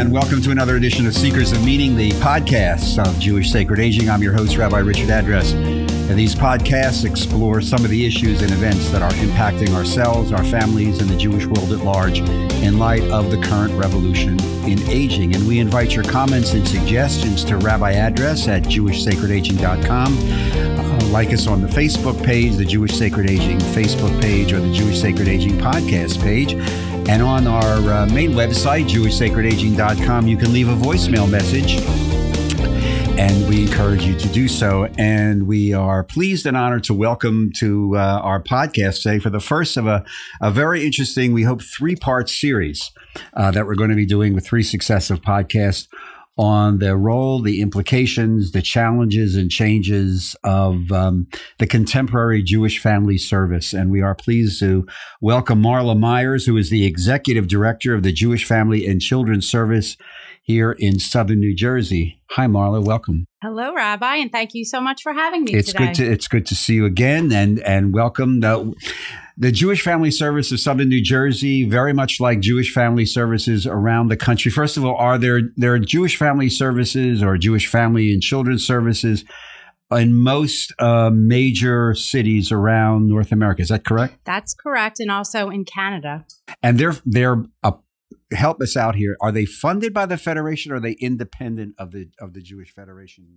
and welcome to another edition of Seekers of Meaning, the podcast of Jewish Sacred Aging. I'm your host, Rabbi Richard Address, and these podcasts explore some of the issues and events that are impacting ourselves, our families, and the Jewish world at large in light of the current revolution in aging. And we invite your comments and suggestions to Rabbi Address at jewishsacredaging.com. Like us on the Facebook page, the Jewish Sacred Aging Facebook page, or the Jewish Sacred Aging podcast page. And on our main website, jewishsacredaging.com, you can leave a voicemail message, and we encourage you to do so. And we are pleased and honored to welcome to our podcast today for the first of a very interesting, we hope, three-part series that we're going to be doing with three successive podcasts on the role, the implications, the challenges and changes of the contemporary Jewish family service. And we are pleased to welcome Marla Myers, who is the Executive Director of the Jewish Family and Children's Service here in Southern New Jersey. Hi, Marla. Welcome. Hello, Rabbi, and thank you so much for having me today. It's good to see you again, and welcome. The Jewish Family Service of Southern New Jersey, very much like Jewish family services around the country. First of all, are there Jewish family services or Jewish family and children's services in most major cities around North America? Is that correct? That's correct, and also in Canada. And they're help us out here. Are they funded by the Federation, or are they independent of the Jewish Federation?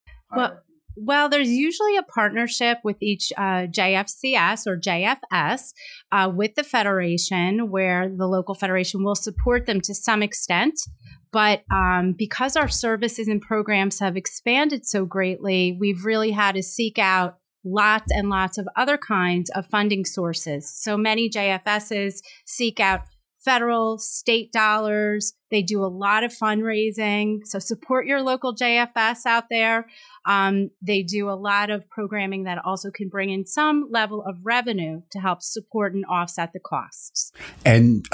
Well, there's usually a partnership with each JFCS or JFS with the Federation, where the local Federation will support them to some extent. But because our services and programs have expanded so greatly, we've really had to seek out lots and lots of other kinds of funding sources. So many JFSs seek out federal, state dollars. They do a lot of fundraising. So support your local JFS out there. They do a lot of programming that also can bring in some level of revenue to help support and offset the costs. And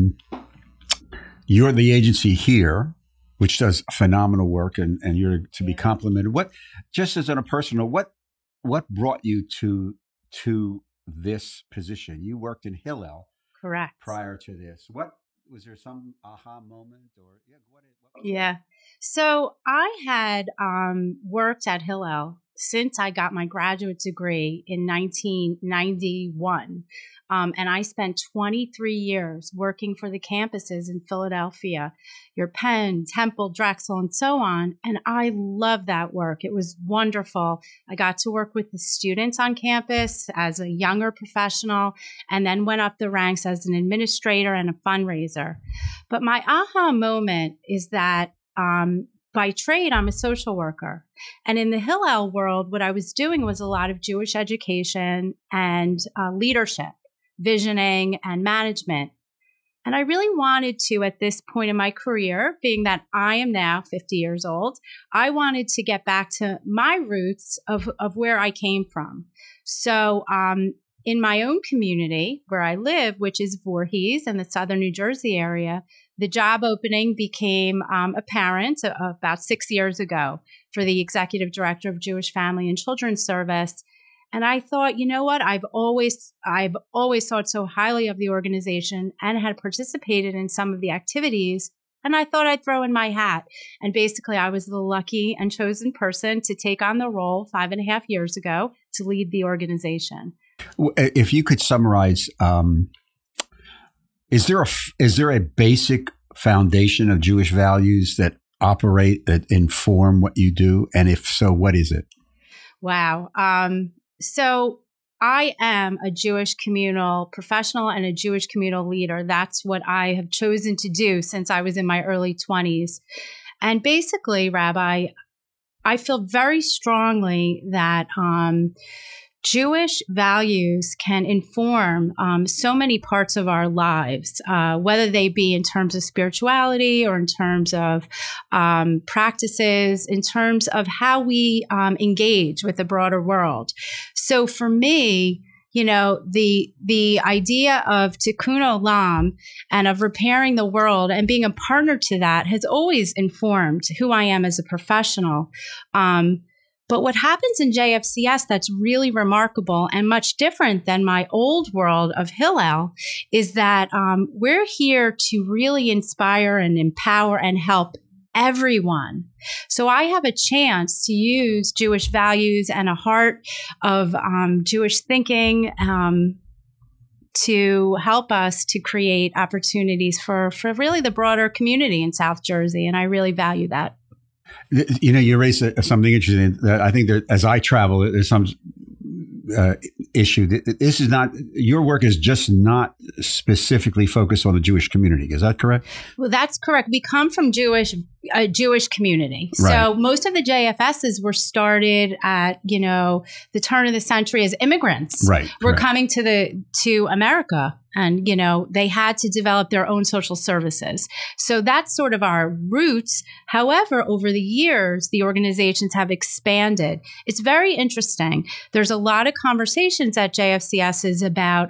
you're the agency here, which does phenomenal work, and you're to be complimented. What, just as on a personal, what brought you to this position? You worked in Hillel. Correct. Prior to this, what was there some aha moment or Yeah. So I had worked at Hillel since I got my graduate degree in 1991. And I spent 23 years working for the campuses in Philadelphia, your Penn, Temple, Drexel, and so on. And I loved that work. It was wonderful. I got to work with the students on campus as a younger professional, and then went up the ranks as an administrator and a fundraiser. But my aha moment is that by trade, I'm a social worker. And in the Hillel world, what I was doing was a lot of Jewish education and leadership, visioning, and management. And I really wanted to, at this point in my career, being that I am now 50 years old, I wanted to get back to my roots of where I came from. So in my own community where I live, which is Voorhees in the Southern New Jersey area, the job opening became apparent about 6 years ago for the Executive Director of Jewish Family and Children's Service. And I thought, you know what? I've always thought so highly of the organization and had participated in some of the activities. And I thought I'd throw in my hat. And basically, I was the lucky and chosen person to take on the role 5.5 years ago to lead the organization. If you could summarize, is there a basic foundation of Jewish values that operate, that inform what you do? And if so, what is it? Wow. So I am a Jewish communal professional and a Jewish communal leader. That's what I have chosen to do since I was in my early 20s. And basically, Rabbi, I feel very strongly that Jewish values can inform so many parts of our lives, whether they be in terms of spirituality or in terms of practices, in terms of how we engage with the broader world. So for me, you know, the idea of tikkun olam and of repairing the world and being a partner to that has always informed who I am as a professional. But what happens in JFCS that's really remarkable and much different than my old world of Hillel is that we're here to really inspire and empower and help everyone. So I have a chance to use Jewish values and a heart of Jewish thinking to help us to create opportunities for really the broader community in South Jersey. And I really value that. You raised something interesting that I think that as I travel, there's some issue. This is not, your work is just not specifically focused on the Jewish community. Is that correct? Well, that's correct. We come from a Jewish community. Right. So most of the JFSs were started at, the turn of the century as immigrants. Right. Were coming to America. And, they had to develop their own social services. So that's sort of our roots. However, over the years, the organizations have expanded. It's very interesting. There's a lot of conversations at JFCS about,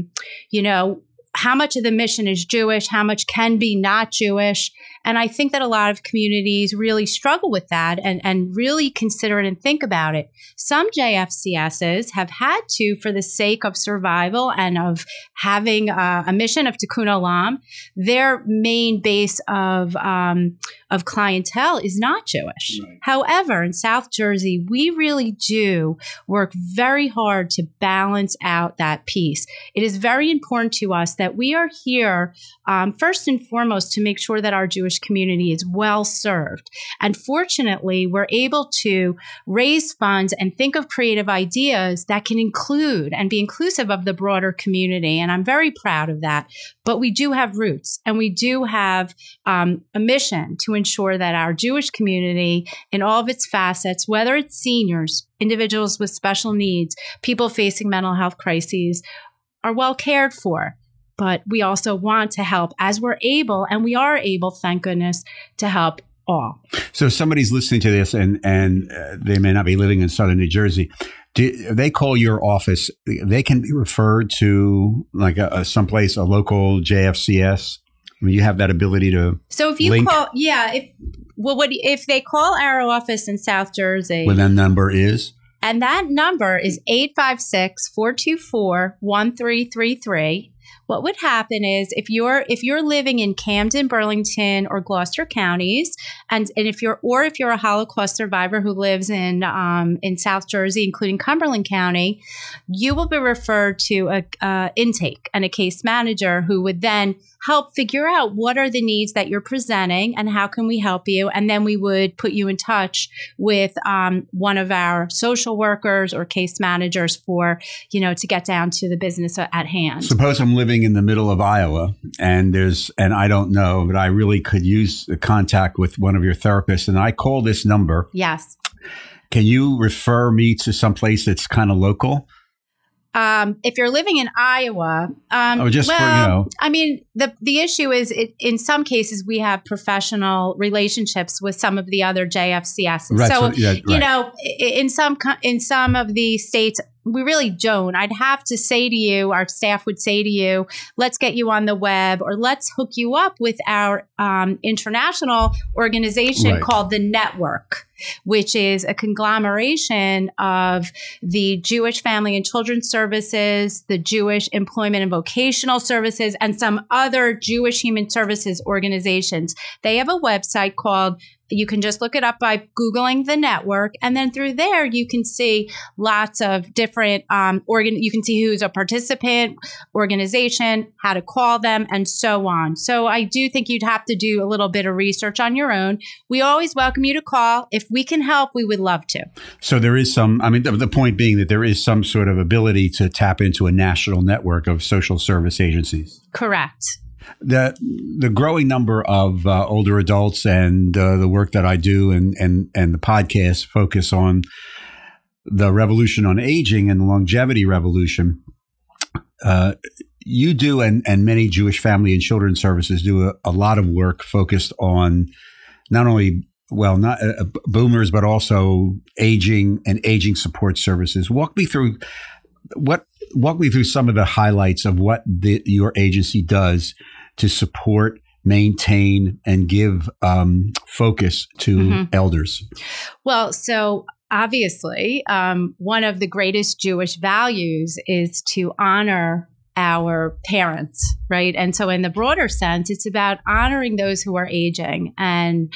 how much of the mission is Jewish, how much can be not Jewish. And I think that a lot of communities really struggle with that and really consider it and think about it. Some JFCSs have had to, for the sake of survival and of having a mission of Tikkun Olam, their main base of clientele is not Jewish. Right. However, in South Jersey, we really do work very hard to balance out that piece. It is very important to us that we are here, first and foremost, to make sure that our Jewish community is well served. And fortunately, we're able to raise funds and think of creative ideas that can include and be inclusive of the broader community. And I'm very proud of that. But we do have roots, and we do have a mission to ensure that our Jewish community in all of its facets, whether it's seniors, individuals with special needs, people facing mental health crises, are well cared for. But we also want to help as we're able, and we are able, thank goodness, to help all. So somebody's listening to this and they may not be living in Southern New Jersey. They call your office, they can be referred to like someplace, a local JFCS. I mean, you have that ability to So if you link. If they call our office in South Jersey. Well, that number is? And that number is 856-424-1333. What would happen is if you're living in Camden, Burlington, or Gloucester counties, and if you're a Holocaust survivor who lives in South Jersey, including Cumberland County, you will be referred to a intake and a case manager who would then help figure out what are the needs that you're presenting and how can we help you. And then we would put you in touch with one of our social workers or case managers for, to get down to the business at hand. Suppose I'm living in the middle of Iowa and I don't know, but I really could use a contact with one of your therapists, and I call this number. Yes. Can you refer me to someplace that's kind of local? If you're living in Iowa, I mean, the issue is in some cases we have professional relationships with some of the other JFCSs. Right, so right. In some of the states, we really don't. I'd have to say to you, our staff would say to you, let's get you on the web or let's hook you up with our international organization called The Network, which is a conglomeration of the Jewish Family and Children's Services, the Jewish Employment and Vocational Services, and some other Jewish Human Services organizations. They have a website called, you can just look it up by Googling The Network. And then through there, you can see lots of different, you can see who's a participant, organization, how to call them, and so on. So I do think you'd have to do a little bit of research on your own. We always welcome you to call. If we can help, we would love to. So there is the point being that there is some sort of ability to tap into a national network of social service agencies. Correct. The growing number of older adults and the work that I do and the podcast focus on the revolution on aging and the longevity revolution. You do and many Jewish Family and Children's Services do a lot of work focused on not only boomers, but also aging and aging support services. Walk me through some of the highlights of what your agency does to support, maintain, and give focus to elders. Well, so obviously, one of the greatest Jewish values is to honor our parents, right? And so in the broader sense, it's about honoring those who are aging. And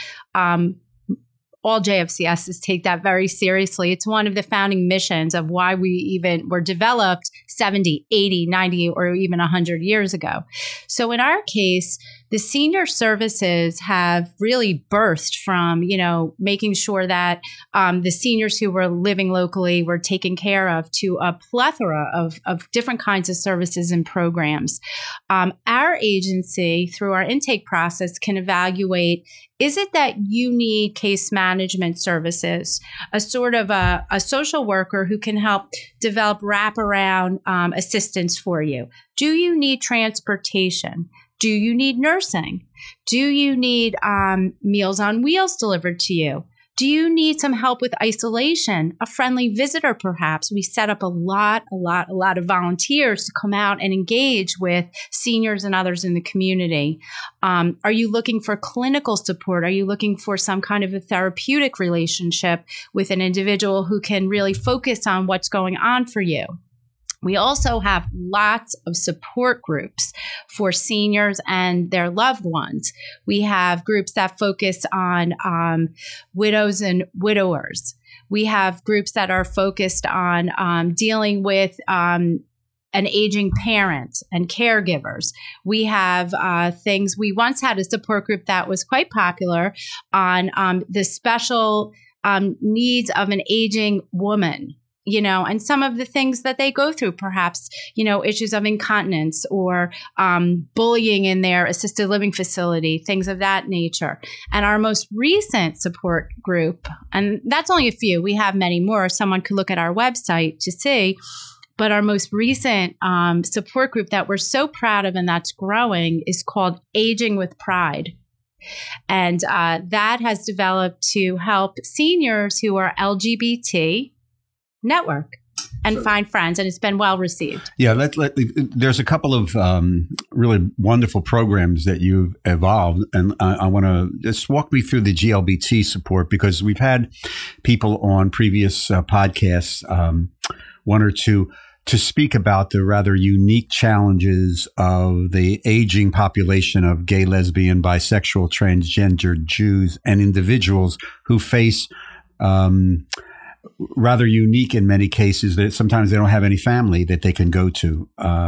all JFCSs take that very seriously. It's one of the founding missions of why we even were developed 70, 80, 90, or even 100 years ago. So in our case, the senior services have really birthed from, making sure that the seniors who were living locally were taken care of to a plethora of different kinds of services and programs. Our agency, through our intake process, can evaluate, is it that you need case management services, a sort of a social worker who can help develop wraparound assistance for you? Do you need transportation? Do you need nursing? Do you need Meals on Wheels delivered to you? Do you need some help with isolation? A friendly visitor, perhaps? We set up a lot of volunteers to come out and engage with seniors and others in the community. Are you looking for clinical support? Are you looking for some kind of a therapeutic relationship with an individual who can really focus on what's going on for you? We also have lots of support groups for seniors and their loved ones. We have groups that focus on widows and widowers. We have groups that are focused on dealing with an aging parent and caregivers. We have things. We once had a support group that was quite popular on the special needs of an aging woman. And some of the things that they go through, perhaps, issues of incontinence or bullying in their assisted living facility, things of that nature. And our most recent support group, and that's only a few, we have many more. Someone could look at our website to see. But our most recent support group that we're so proud of and that's growing is called Aging with Pride. And that has developed to help seniors who are LGBT network and find friends, and it's been well received. Yeah, there's a couple of really wonderful programs that you've evolved, and I want to just walk me through the GLBT support, because we've had people on previous podcasts, one or two, to speak about the rather unique challenges of the aging population of gay, lesbian, bisexual, transgender Jews and individuals who face rather unique in many cases that sometimes they don't have any family that they can go to.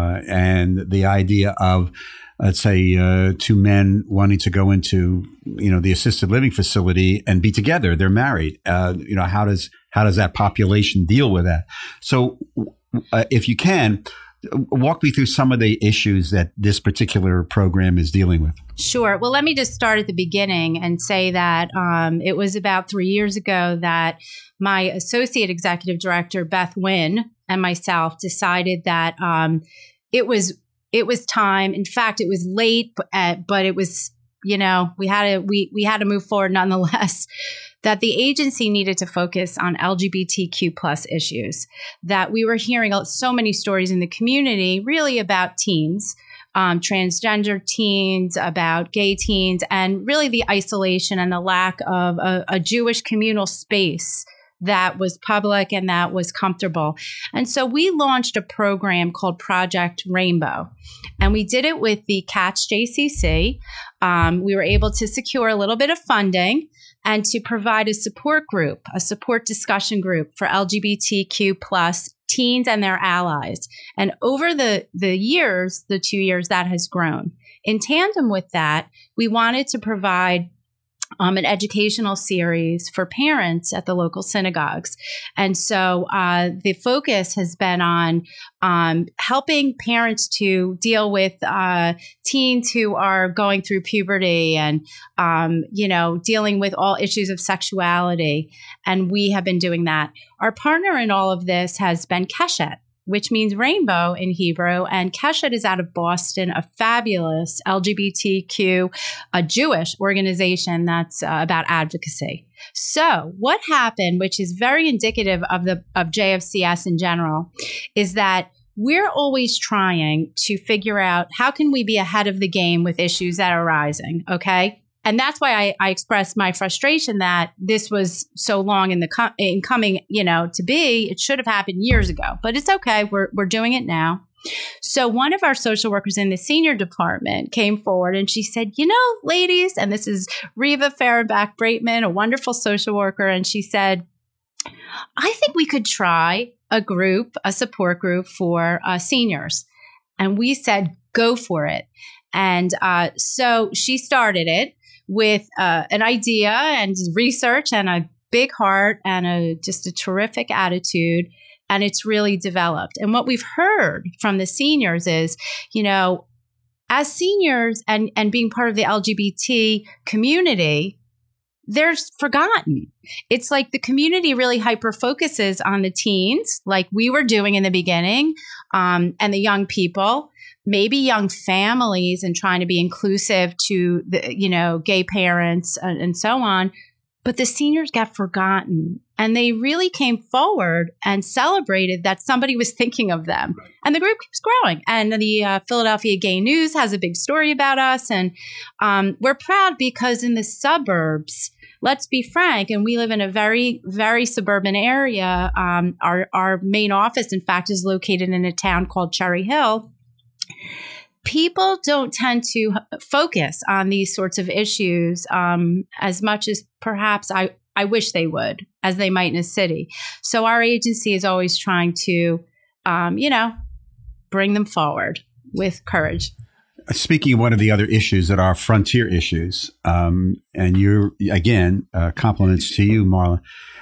And the idea of, let's say, two men wanting to go into, the assisted living facility and be together, they're married. How does that population deal with that? So if you can, walk me through some of the issues that this particular program is dealing with. Sure. Well, let me just start at the beginning and say that it was about 3 years ago that my associate executive director, Beth Wynn, and myself decided that it was time. In fact, it was late, but it was, we had to move forward nonetheless. That the agency needed to focus on LGBTQ plus issues, that we were hearing so many stories in the community really about teens, transgender teens, about gay teens, and really the isolation and the lack of a Jewish communal space that was public and that was comfortable. And so we launched a program called Project Rainbow. And we did it with the Catch JCC. We were able to secure a little bit of funding and to provide a support group, a support discussion group for LGBTQ plus teens and their allies. And over the 2 years, that has grown. In tandem with that, we wanted to provide an educational series for parents at the local synagogues. And so the focus has been on helping parents to deal with teens who are going through puberty and, dealing with all issues of sexuality. And we have been doing that. Our partner in all of this has been Keshet, which means rainbow in Hebrew. And Keshet is out of Boston, a fabulous LGBTQ, a Jewish organization that's about advocacy. So what happened, which is very indicative of JFCS in general, is that we're always trying to figure out how can we be ahead of the game with issues that are rising, okay? And that's why I expressed my frustration that this was so long in coming, to be. It should have happened years ago, but it's okay. We're doing it now. So one of our social workers in the senior department came forward and she said, ladies, and this is Reva Fehrenbach-Breitman, a wonderful social worker. And she said, I think we could try a support group for seniors. And we said, go for it. And so she started it with an idea and research and a big heart and just a terrific attitude. And it's really developed. And what we've heard from the seniors is, as seniors and being part of the LGBT community, they're forgotten. It's like the community really hyper focuses on the teens, like we were doing in the beginning, and the young people. Maybe young families and trying to be inclusive to the, gay parents and so on. But the seniors got forgotten and they really came forward and celebrated that somebody was thinking of them. And the group keeps growing. And the Philadelphia Gay News has a big story about us. And we're proud because in the suburbs, let's be frank, and we live in a very, very suburban area. Our main office, in fact, is located in a town called Cherry Hill. People don't tend to focus on these sorts of issues as much as perhaps I wish they would, as they might in a city. So our agency is always trying to, bring them forward with courage. Speaking of one of the other issues that are frontier issues, and you're, again, compliments to you, Marla.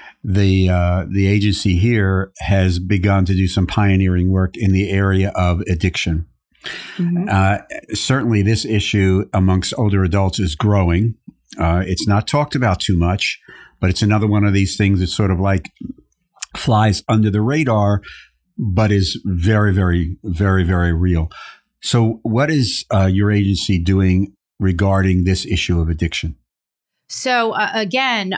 The agency here has begun to do some pioneering work in the area of addiction. Mm-hmm. Certainly this issue amongst older adults is growing. It's not talked about too much, but it's another one of these things that sort of like flies under the radar, but is very, very, very, very real. So what is your agency doing regarding this issue of addiction? So again,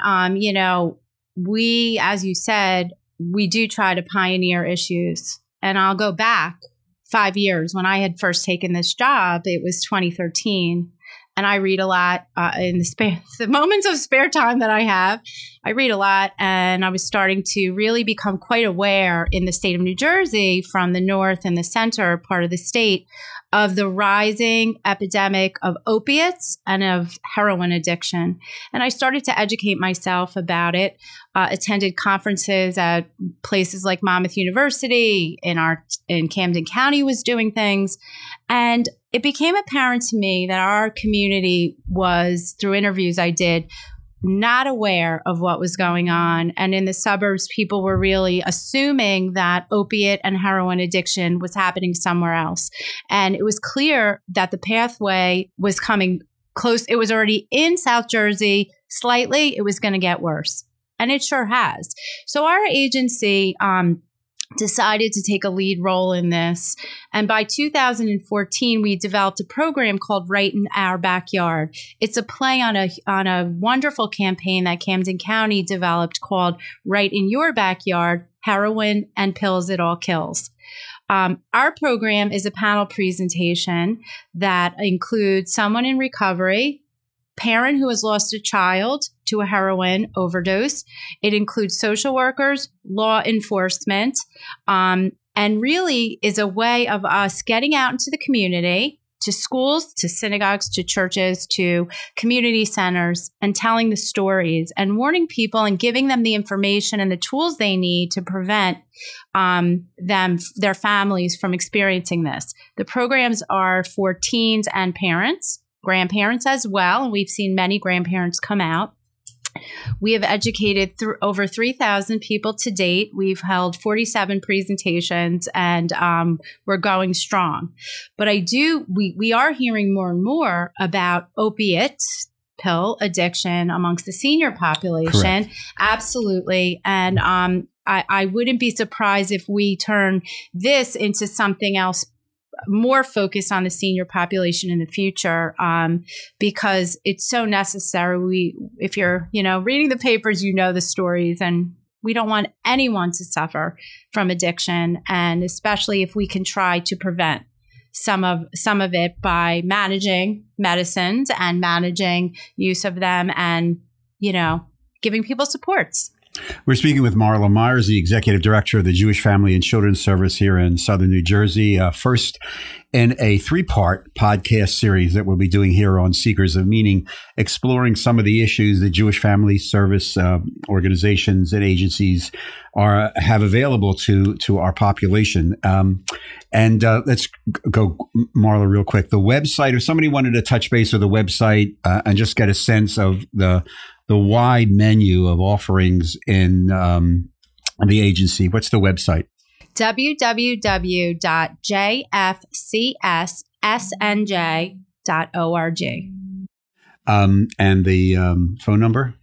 we, as you said, we do try to pioneer issues. And I'll go back 5 years. When I had first taken this job, it was 2013. And I read a lot in the moments of spare time that I have. I read a lot, and I was starting to really become quite aware in the state of New Jersey, from the north and the center part of the state, of the rising epidemic of opiates and of heroin addiction. And I started to educate myself about it, attended conferences at places like Monmouth University, in Camden County was doing things. And it became apparent to me that our community was, through interviews I did, not aware of what was going on. And in the suburbs, people were really assuming that opiate and heroin addiction was happening somewhere else. And it was clear that the pathway was coming close. It was already in South Jersey slightly. It was going to get worse. And it sure has. So our agency decided to take a lead role in this. And by 2014, we developed a program called Right in Our Backyard. It's a play on a wonderful campaign that Camden County developed called Right in Your Backyard, Heroin and Pills It All Kills. Our program is a panel presentation that includes someone in recovery, parent who has lost a child to a heroin overdose. It includes social workers, law enforcement, and really is a way of us getting out into the community, to schools, to synagogues, to churches, to community centers, and telling the stories and warning people and giving them the information and the tools they need to prevent their families from experiencing this. The programs are for teens and parents, grandparents as well, and we've seen many grandparents come out. We have educated over 3,000 people to date. We've held 47 presentations, and we're going strong. But we are hearing more and more about opiate pill addiction amongst the senior population. Correct. Absolutely. And I wouldn't be surprised if we turn this into something else, more focused on the senior population in the future, because it's so necessary. If you're, reading the papers, the stories, and we don't want anyone to suffer from addiction, and especially if we can try to prevent. some of it by managing medicines and managing use of them and, giving people supports. We're speaking with Marla Myers, the Executive Director of the Jewish Family and Children's Service here in Southern New Jersey. First in a 3-part podcast series that we'll be doing here on Seekers of Meaning, exploring some of the issues that Jewish Family Service organizations and agencies have available to our population. Let's go, Marla, real quick. The website, if somebody wanted to touch base with the website and just get a sense of the wide menu of offerings in the agency, what's the website? www.jfcssnj.org. And the phone number?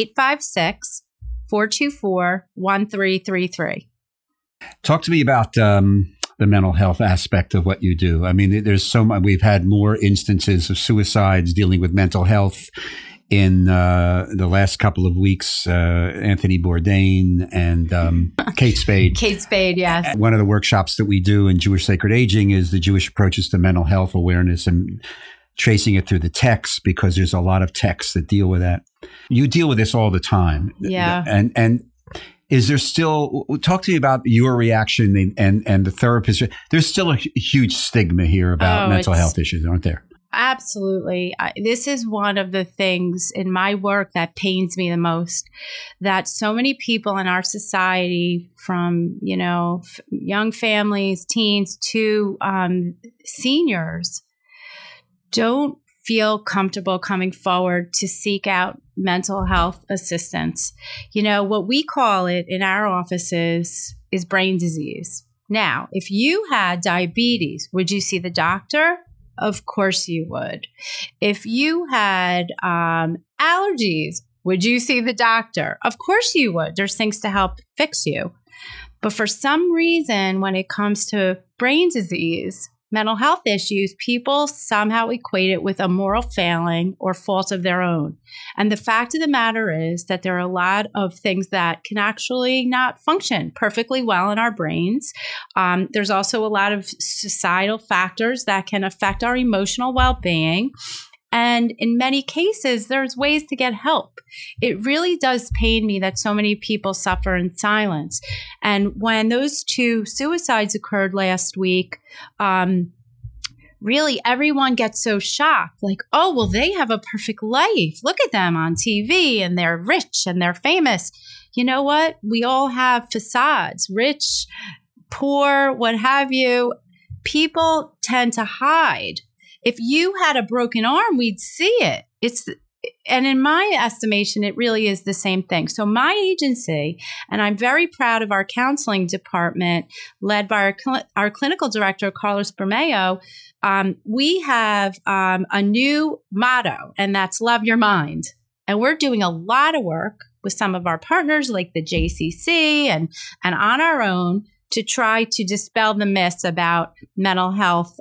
856-424-1333. Talk to me about the mental health aspect of what you do. I mean, there's so much. We've had more instances of suicides dealing with mental health in the last couple of weeks. Anthony Bourdain and Kate Spade. Kate Spade, yes. One of the workshops that we do in Jewish Sacred Aging is the Jewish approaches to mental health awareness and tracing it through the texts, because there's a lot of texts that deal with that. You deal with this all the time. Yeah. And is there still, talk to me about your reaction and the therapist. There's still a huge stigma here about mental health issues, aren't there? Absolutely. This is one of the things in my work that pains me the most, that so many people in our society, from, young families, teens to seniors, don't feel comfortable coming forward to seek out mental health assistance. What we call it in our offices is brain disease. Now, if you had diabetes, would you see the doctor? Of course you would. If you had allergies, would you see the doctor? Of course you would. There's things to help fix you. But for some reason, when it comes to brain disease, mental health issues, people somehow equate it with a moral failing or fault of their own. And the fact of the matter is that there are a lot of things that can actually not function perfectly well in our brains. There's also a lot of societal factors that can affect our emotional well-being. And in many cases, there's ways to get help. It really does pain me that so many people suffer in silence. And when those 2 suicides occurred last week, really everyone gets so shocked. Like, oh, well, they have a perfect life. Look at them on TV and they're rich and they're famous. You know what? We all have facades, rich, poor, what have you. People tend to hide. If you had a broken arm, we'd see it. And in my estimation, it really is the same thing. So my agency, and I'm very proud of our counseling department, led by our clinical director, Carlos Bermeo, we have a new motto, and that's love your mind. And we're doing a lot of work with some of our partners like the JCC and on our own to try to dispel the myths about mental health,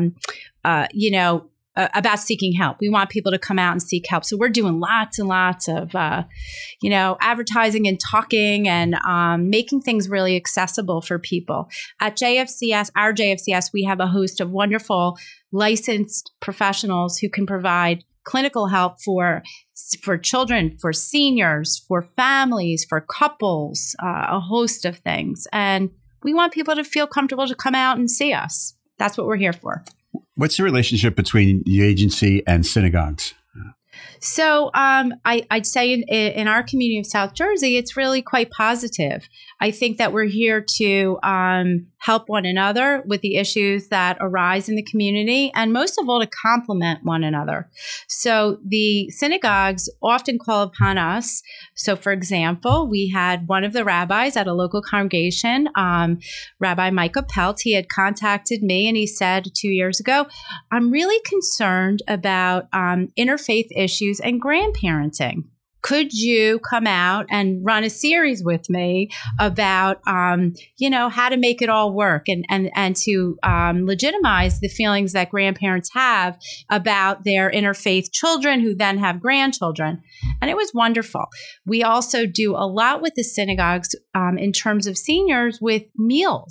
about seeking help. We want people to come out and seek help. So we're doing lots and lots of, advertising and talking and making things really accessible for people. At JFCS, our JFCS, we have a host of wonderful licensed professionals who can provide clinical help for children, for seniors, for families, for couples, a host of things. And we want people to feel comfortable to come out and see us. That's what we're here for. What's the relationship between the agency and synagogues? So I'd say in our community of South Jersey, it's really quite positive. I think that we're here to help one another with the issues that arise in the community, and most of all, to complement one another. So the synagogues often call upon us. So, for example, we had one of the rabbis at a local congregation, Rabbi Micah Pelt. He had contacted me and he said 2 years ago, I'm really concerned about interfaith issues and grandparenting. Could you come out and run a series with me about, how to make it all work and to legitimize the feelings that grandparents have about their interfaith children who then have grandchildren? And it was wonderful. We also do a lot with the synagogues in terms of seniors with meals.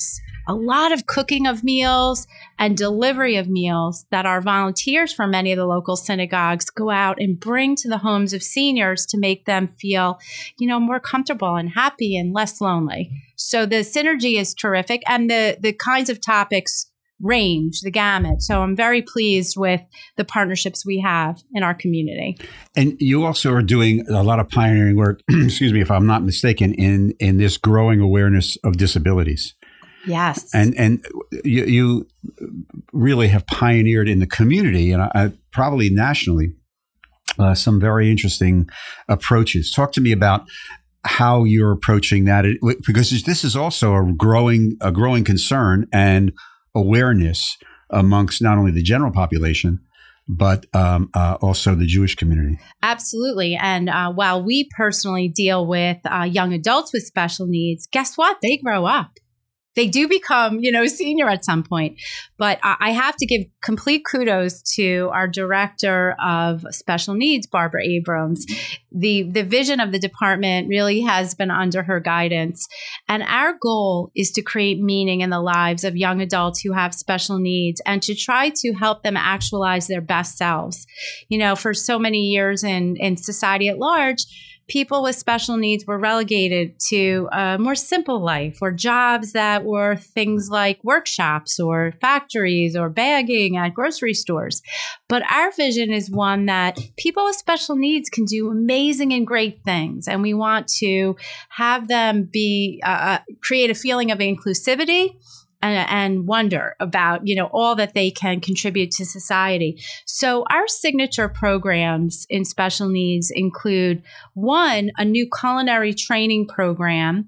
a lot of cooking of meals and delivery of meals that our volunteers from many of the local synagogues go out and bring to the homes of seniors to make them feel, more comfortable and happy and less lonely. So the synergy is terrific, and the kinds of topics range the gamut. So I'm very pleased with the partnerships we have in our community. And you also are doing a lot of pioneering work, excuse me, if I'm not mistaken, in this growing awareness of disabilities. Yes. And you really have pioneered in the community and probably nationally some very interesting approaches. Talk to me about how you're approaching that, because this is also a growing concern and awareness amongst not only the general population, but also the Jewish community. Absolutely. And while we personally deal with young adults with special needs, guess what? They grow up. They do become, senior at some point. But I have to give complete kudos to our director of special needs, Barbara Abrams. The vision of the department really has been under her guidance. And our goal is to create meaning in the lives of young adults who have special needs and to try to help them actualize their best selves. For so many years in society at large, people with special needs were relegated to a more simple life or jobs that were things like workshops or factories or bagging at grocery stores. But our vision is one that people with special needs can do amazing and great things. And we want to have them create a feeling of inclusivity and wonder about, all that they can contribute to society. So our signature programs in special needs include, one, a new culinary training program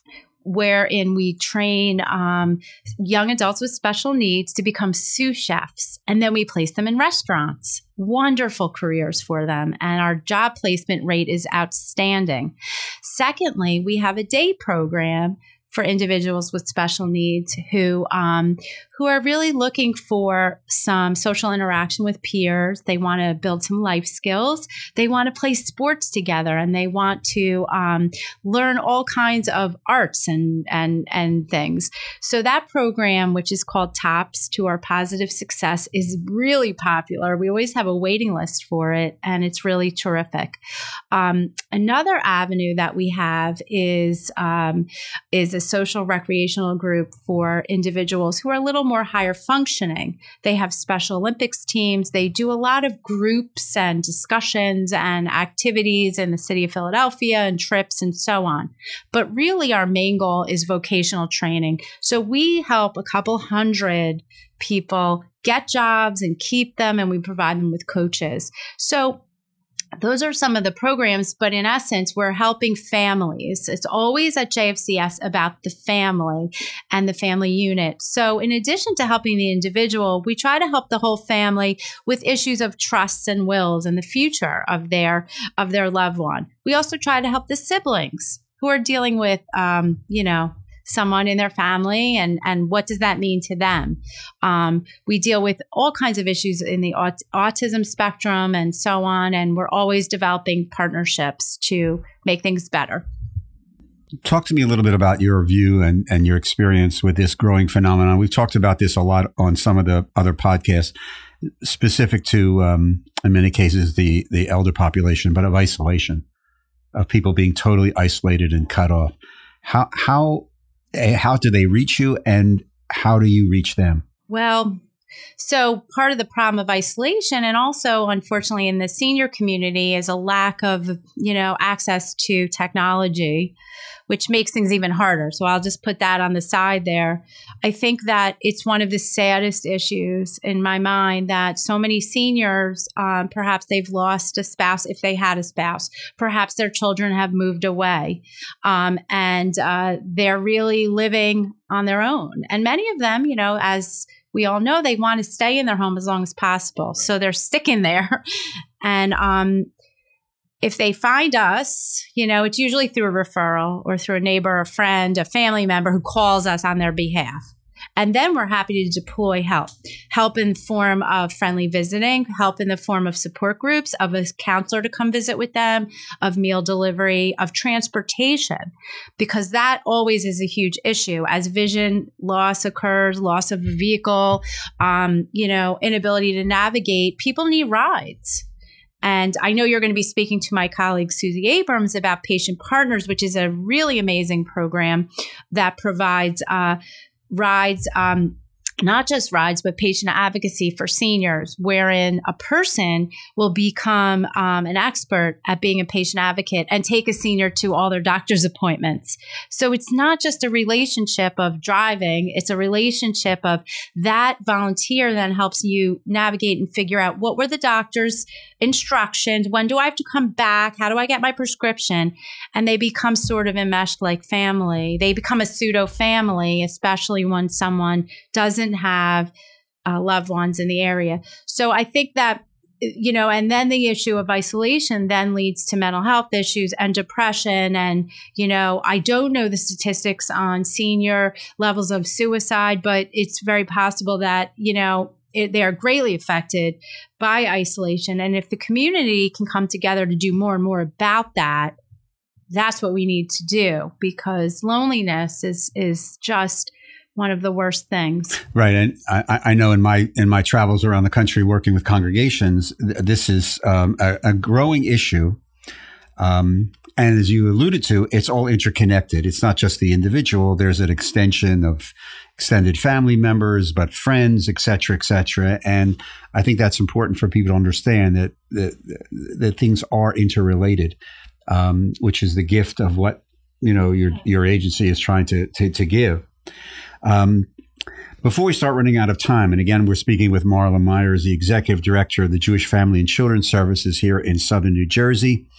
wherein we train young adults with special needs to become sous chefs, and then we place them in restaurants. Wonderful careers for them, and our job placement rate is outstanding. Secondly, we have a day program for individuals with special needs who are really looking for some social interaction with peers. They want to build some life skills. They want to play sports together, and they want to learn all kinds of arts and things. So that program, which is called TOPS, To Our Positive Success, is really popular. We always have a waiting list for it, and it's really terrific. Another avenue that we have is a social recreational group for individuals who are a little more higher functioning. They have Special Olympics teams. They do a lot of groups and discussions and activities in the city of Philadelphia and trips and so on. But really our main goal is vocational training. So we help a couple hundred people get jobs and keep them, and we provide them with coaches. So those are some of the programs, but in essence, we're helping families. It's always at JFCS about the family and the family unit. So in addition to helping the individual, we try to help the whole family with issues of trusts and wills and the future of their loved one. We also try to help the siblings who are dealing with, someone in their family and what does that mean to them. We deal with all kinds of issues in the autism spectrum and so on, and we're always developing partnerships to make things better. Talk to me a little bit about your view and your experience with this growing phenomenon. We've talked about this a lot on some of the other podcasts, specific to, in many cases, the elder population, but of isolation, of people being totally isolated and cut off. How do they reach you, and how do you reach them? Well, so part of the problem of isolation, and also unfortunately in the senior community, is a lack of, access to technology, which makes things even harder. So I'll just put that on the side there. I think that it's one of the saddest issues in my mind that so many seniors, perhaps they've lost a spouse if they had a spouse. Perhaps their children have moved away, and they're really living on their own. And many of them, as we all know, they want to stay in their home as long as possible. So they're sticking there. And if they find us, it's usually through a referral or through a neighbor, a friend, a family member who calls us on their behalf. And then we're happy to deploy help in the form of friendly visiting, help in the form of support groups, of a counselor to come visit with them, of meal delivery, of transportation, because that always is a huge issue. As vision loss occurs, loss of a vehicle, inability to navigate, people need rides. And I know you're going to be speaking to my colleague, Susie Abrams, about Patient Partners, which is a really amazing program that provides rides, not just rides, but patient advocacy for seniors, wherein a person will become an expert at being a patient advocate and take a senior to all their doctor's appointments. So it's not just a relationship of driving, it's a relationship of that volunteer then helps you navigate and figure out what were the doctor's instructions, when do I have to come back, how do I get my prescription? And they become sort of enmeshed like family. They become a pseudo family, especially when someone doesn't have loved ones in the area. So I think that, and then the issue of isolation then leads to mental health issues and depression. And, I don't know the statistics on senior levels of suicide, but it's very possible that, they are greatly affected by isolation. And if the community can come together to do more and more about that, that's what we need to do, because loneliness is just one of the worst things. Right. And I know in my travels around the country working with congregations, this is a growing issue. And as you alluded to, it's all interconnected. It's not just the individual. There's an extension of extended family members, but friends, et cetera, et cetera. And I think that's important for people to understand that things are interrelated, which is the gift of what, your agency is trying to give. Before we start running out of time, and again, we're speaking with Marla Myers, the Executive Director of the Jewish Family and Children's Services here in Southern New Jersey.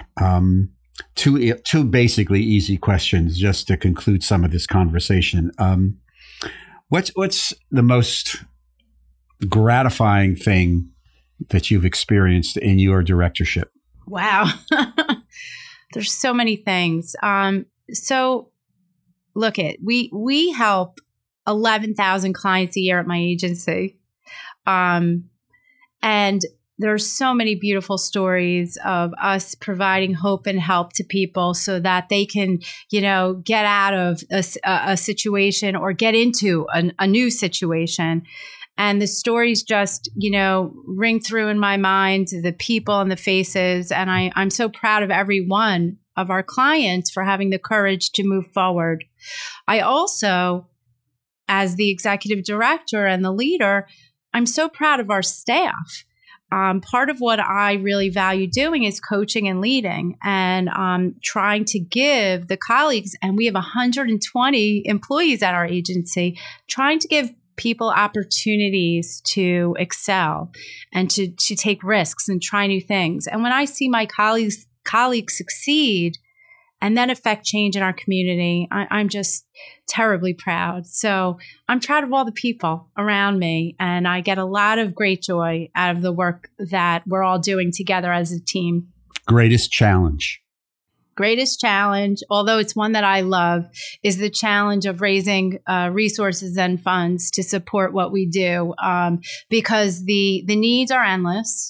Two basically easy questions just to conclude some of this conversation. What's the most gratifying thing that you've experienced in your directorship? Wow. There's so many things. So look, we help 11,000 clients a year at my agency. And there's so many beautiful stories of us providing hope and help to people so that they can, get out of a situation or get into a new situation. And the stories just, ring through in my mind, the people and the faces. And I'm so proud of every one of our clients for having the courage to move forward. I also, as the executive director and the leader, I'm so proud of our staff. Part of what I really value doing is coaching and leading and trying to give the colleagues, and we have 120 employees at our agency, trying to give people opportunities to excel and to take risks and try new things. And when I see my colleagues succeed and then affect change in our community, I'm just terribly proud. So I'm proud of all the people around me, and I get a lot of great joy out of the work that we're all doing together as a team. Greatest challenge? Greatest challenge, although it's one that I love, is the challenge of raising resources and funds to support what we do, because the needs are endless.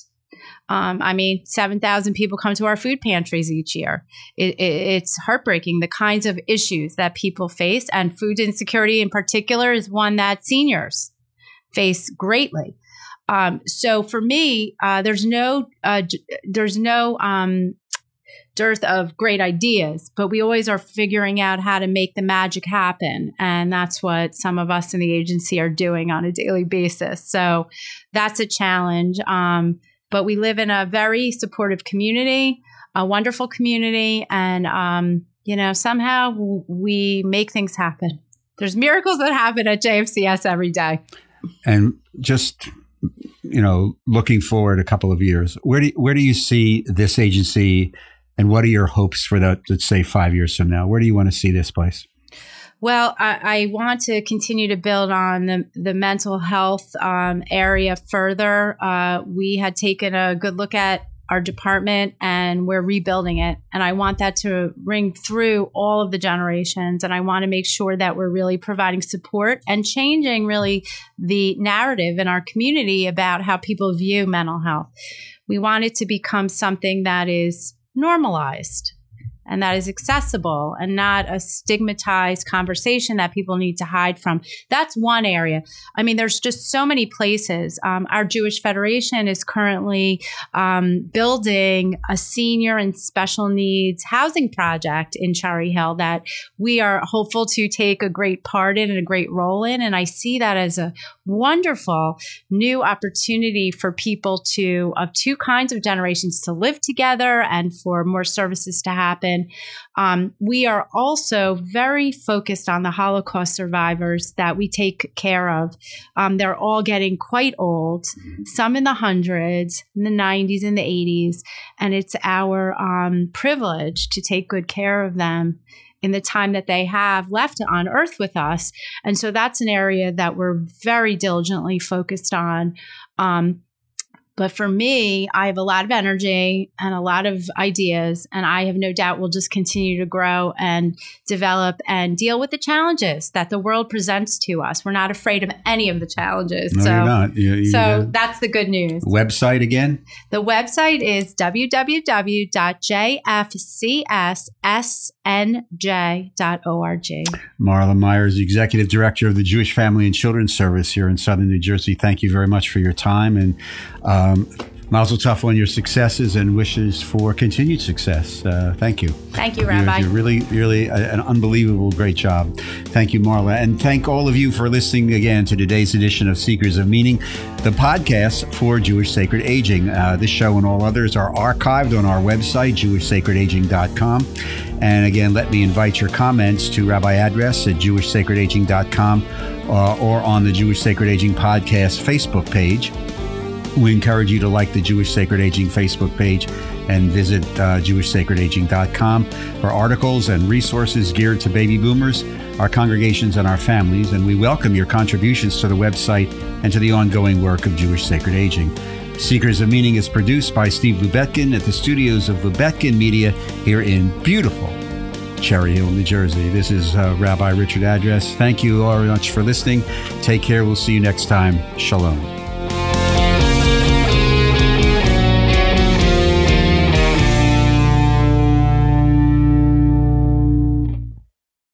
7,000 people come to our food pantries each year. It's heartbreaking, the kinds of issues that people face, and food insecurity in particular is one that seniors face greatly. So for me, there's no dearth of great ideas, but we always are figuring out how to make the magic happen. And that's what some of us in the agency are doing on a daily basis. So that's a challenge. But we live in a very supportive community, a wonderful community. And, somehow we make things happen. There's miracles that happen at JFCS every day. And just, looking forward a couple of years, where do you see this agency, and what are your hopes for that, let's say 5 years from now? Where do you want to see this place? Well, I want to continue to build on the mental health area further. We had taken a good look at our department, and we're rebuilding it. And I want that to ring through all of the generations. And I want to make sure that we're really providing support and changing really the narrative in our community about how people view mental health. We want it to become something that is normalized and that is accessible and not a stigmatized conversation that people need to hide from. That's one area. I mean, there's just so many places. Our Jewish Federation is currently building a senior and special needs housing project in Cherry Hill that we are hopeful to take a great part in and a great role in. And I see that as a wonderful new opportunity for people of two kinds of generations to live together and for more services to happen. We are also very focused on the Holocaust survivors that we take care of. They're all getting quite old, some in the hundreds, in the 90s, in the 80s, and it's our privilege to take good care of them in the time that they have left on earth with us. And so that's an area that we're very diligently focused on. But for me, I have a lot of energy and a lot of ideas, and I have no doubt we'll just continue to grow and develop and deal with the challenges that the world presents to us. We're not afraid of any of the challenges. No, you're not. So that's the good news. Website again? The website is www.jfcssnj.org. Marla Myers, Executive Director of the Jewish Family and Children's Service here in Southern New Jersey. Thank you very much for your time, and mazel tov on your successes and wishes for continued success. Thank you. Thank you, Rabbi. You're really an unbelievable, great job. Thank you, Marla. And thank all of you for listening again to today's edition of Seekers of Meaning, the podcast for Jewish Sacred Aging. This show and all others are archived on our website, jewishsacredaging.com. And again, let me invite your comments to Rabbi Address at jewishsacredaging.com or on the Jewish Sacred Aging Podcast Facebook page. We encourage you to like the Jewish Sacred Aging Facebook page and visit jewishsacredaging.com for articles and resources geared to baby boomers, our congregations, and our families. And we welcome your contributions to the website and to the ongoing work of Jewish Sacred Aging. Seekers of Meaning is produced by Steve Lubetkin at the studios of Lubetkin Media here in beautiful Cherry Hill, New Jersey. This is Rabbi Richard Address. Thank you all very much for listening. Take care. We'll see you next time. Shalom.